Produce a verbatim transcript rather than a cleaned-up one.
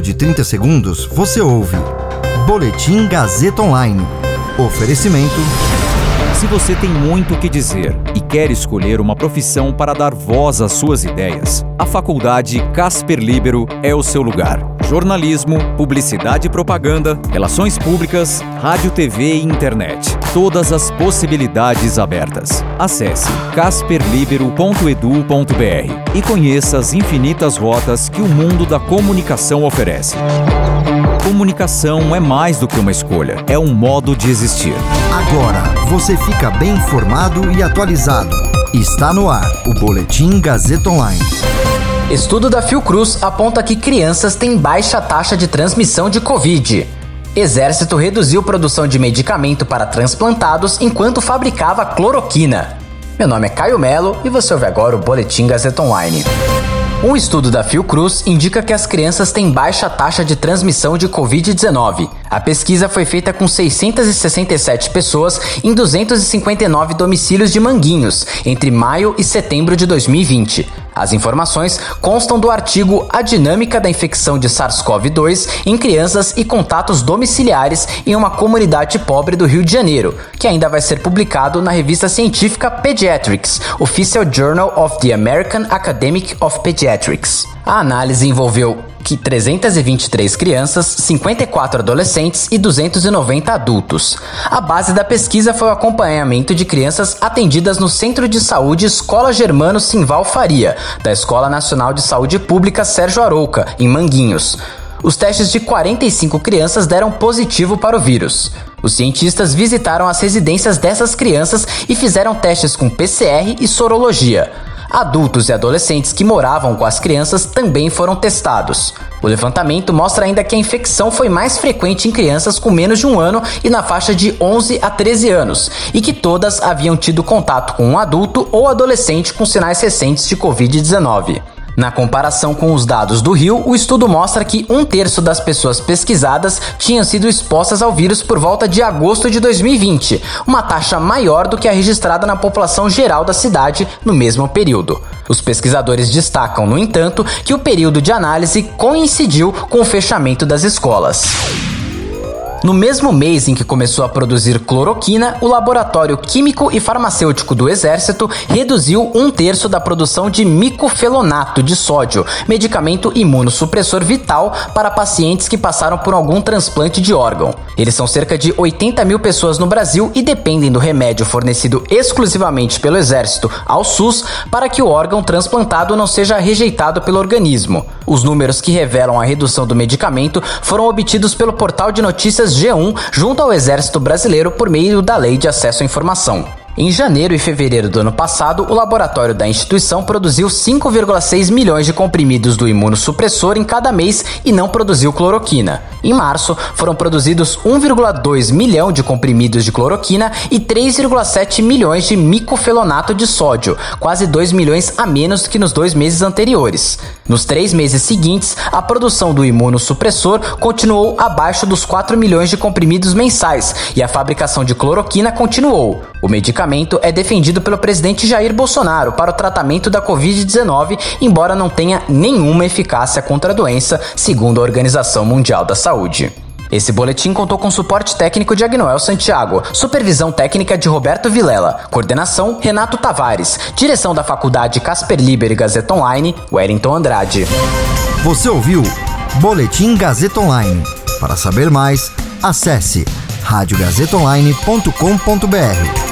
de trinta segundos, você ouve Boletim Gazeta Online. Oferecimento... Se você tem muito o que dizer e quer escolher uma profissão para dar voz às suas ideias, a Faculdade Casper Líbero é o seu lugar. Jornalismo, publicidade e propaganda, relações públicas, rádio, T V e internet. Todas as possibilidades abertas. Acesse casper libero ponto edu ponto br e conheça as infinitas rotas que o mundo da comunicação oferece. Comunicação é mais do que uma escolha, é um modo de existir. Agora você fica bem informado e atualizado. Está no ar o Boletim Gazeta Online. Estudo da Fiocruz aponta que crianças têm baixa taxa de transmissão de Covid. Exército reduziu produção de medicamento para transplantados enquanto fabricava cloroquina. Meu nome é Caio Melo e você ouve agora o Boletim Gazeta Online. Um estudo da Fiocruz indica que as crianças têm baixa taxa de transmissão de covid dezenove. A pesquisa foi feita com seiscentas e sessenta e sete pessoas em duzentos e cinquenta e nove domicílios de Manguinhos, entre maio e setembro de dois mil e vinte. As informações constam do artigo A Dinâmica da Infecção de SARS-CoV dois em Crianças e Contatos Domiciliares em uma Comunidade Pobre do Rio de Janeiro, que ainda vai ser publicado na revista científica Pediatrics, Official Journal of the American Academy of Pediatrics. A análise envolveu que trezentas e vinte e três crianças, cinquenta e quatro adolescentes e duzentos e noventa adultos. A base da pesquisa foi o acompanhamento de crianças atendidas no Centro de Saúde Escola Germano Simval Faria, da Escola Nacional de Saúde Pública Sérgio Arouca, em Manguinhos. Os testes de quarenta e cinco crianças deram positivo para o vírus. Os cientistas visitaram as residências dessas crianças e fizeram testes com P C R e sorologia. Adultos e adolescentes que moravam com as crianças também foram testados. O levantamento mostra ainda que a infecção foi mais frequente em crianças com menos de um ano e na faixa de onze a treze anos, e que todas haviam tido contato com um adulto ou adolescente com sinais recentes de covid dezenove. Na comparação com os dados do Rio, o estudo mostra que um terço das pessoas pesquisadas tinham sido expostas ao vírus por volta de agosto de dois mil e vinte, uma taxa maior do que a registrada na população geral da cidade no mesmo período. Os pesquisadores destacam, no entanto, que o período de análise coincidiu com o fechamento das escolas. No mesmo mês em que começou a produzir cloroquina, o Laboratório Químico e Farmacêutico do Exército reduziu um terço da produção de micofelonato de sódio, medicamento imunossupressor vital para pacientes que passaram por algum transplante de órgão. Eles são cerca de oitenta mil pessoas no Brasil e dependem do remédio fornecido exclusivamente pelo Exército ao SUS para que o órgão transplantado não seja rejeitado pelo organismo. Os números que revelam a redução do medicamento foram obtidos pelo portal de notícias G um junto ao Exército Brasileiro por meio da Lei de Acesso à Informação. Em janeiro e fevereiro do ano passado, o laboratório da instituição produziu cinco vírgula seis milhões de comprimidos do imunossupressor em cada mês e não produziu cloroquina. Em março, foram produzidos um vírgula dois milhão de comprimidos de cloroquina e três vírgula sete milhões de micofelonato de sódio, quase dois milhões a menos que nos dois meses anteriores. Nos três meses seguintes, a produção do imunossupressor continuou abaixo dos quatro milhões de comprimidos mensais e a fabricação de cloroquina continuou. O medicamento é defendido pelo presidente Jair Bolsonaro para o tratamento da covid dezenove, embora não tenha nenhuma eficácia contra a doença, segundo a Organização Mundial da Saúde. Esse boletim contou com suporte técnico de Agnoel Santiago, supervisão técnica de Roberto Vilela, coordenação Renato Tavares, direção da Faculdade Casper Líbero e Gazeta Online, Wellington Andrade. Você ouviu Boletim Gazeta Online. Para saber mais, acesse rádio gazeta online ponto com ponto br.